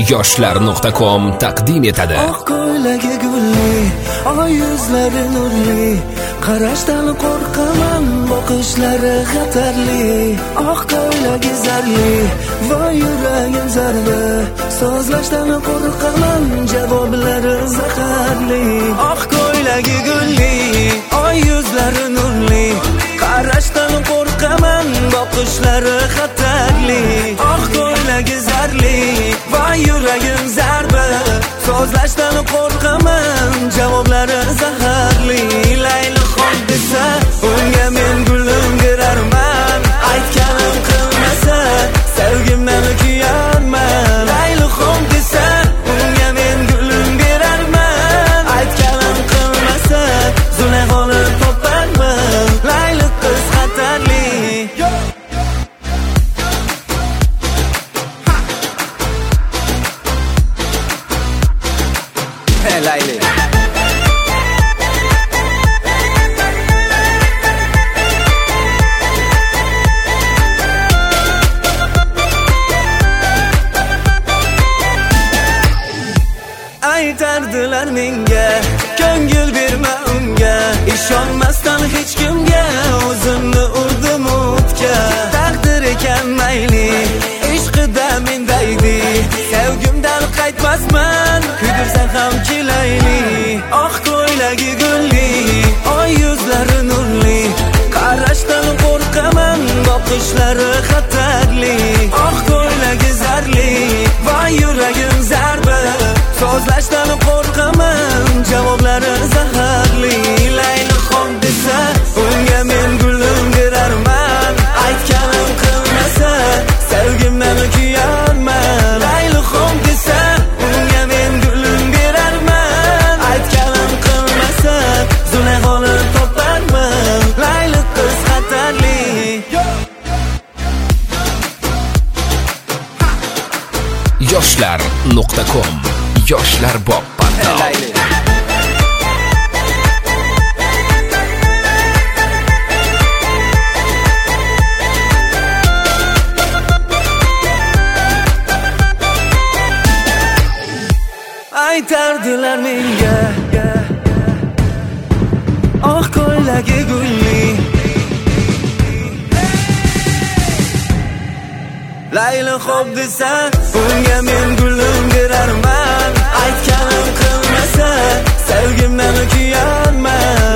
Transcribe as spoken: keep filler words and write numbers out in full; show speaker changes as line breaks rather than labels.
yoshlar nuqta com taqdim etadi.
Oq ko'ylagi gulli, oy yuzlari nurli, qarashdan qo'rqaman, boqishlari xatarli. Oq ko'ylagi zarli, voy yuragim zarda, so'zlashdan qo'rqaman, javoblari zaharli. Oq ko'ylagi gulli, oy yuzlari nurli, qarashdan qo'rqaman, boqishlari xatarli. Oq ko'ylagi zarli, voy yuragim zarba, so'zlashdan qo'rqaman, javoblari zaharli. Laylaxon desa, unga men gulim berarman, aytganim qilmasa, sevgimdan kuyarman. Laylaxon desa, unga men gulim berarman, aytganim qilmasa, zulag'oni toparman. Layli qiz xatarli. Hey Layli. Aytardilar menga, ko'ngil berma unga, ishonmasdan hech kimga, o'zimni urdim o'tga. Taqdir ekan mayli, ishqida mendaydi, sevgimdan qaytmasman, kuydirsang ham kelayli. Oq ko'ylagi gulli, oy yuzlari nurli, qarashdan qo'rqaman, boqishlari xatarli. Oq ko'ylagi zarli, voy yuragim zarba, so'zlashdan qo'rqaman, javoblari zaharli. Laylaxon desa, unga men gulim berarman, aytganim qilmasa, sevgimdan kuyarman. Laylaxon desa, unga men gulim berarman, aytganim qilmasa, zulag'oni toparman. Layli qiz xatarli.
yoshlar nuqta com yoshlar bop portal.
Aytardilar menga, oq ko'ylagi gulli, Layli xo'p desa, unga men gulim berarman, aytganim qilmasa, sevgimdan kuyarman.